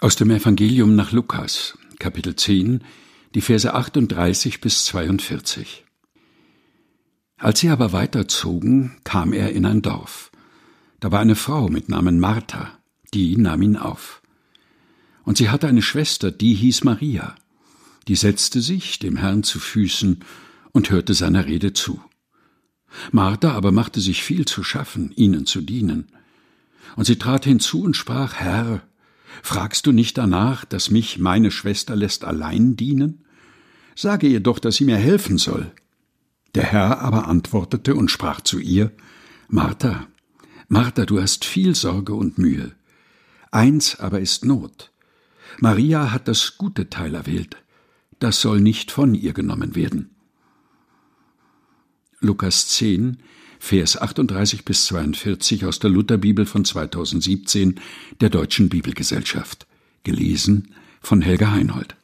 Aus dem Evangelium nach Lukas, Kapitel 10, die Verse 38 bis 42. Als sie aber weiterzogen, kam er in ein Dorf. Da war eine Frau mit Namen Martha, die nahm ihn auf. Und sie hatte eine Schwester, die hieß Maria. Die setzte sich dem Herrn zu Füßen und hörte seiner Rede zu. Martha aber machte sich viel zu schaffen, ihnen zu dienen. Und sie trat hinzu und sprach: Herr, fragst du nicht danach, dass mich meine Schwester lässt allein dienen? Sage ihr doch, dass sie mir helfen soll. Der Herr aber antwortete und sprach zu ihr: Martha, Martha, du hast viel Sorge und Mühe. Eins aber ist Not. Maria hat das gute Teil erwählt. Das soll nicht von ihr genommen werden. Lukas 10, Vers 38 bis 42 aus der Lutherbibel von 2017 der Deutschen Bibelgesellschaft. Gelesen von Helga Heinold.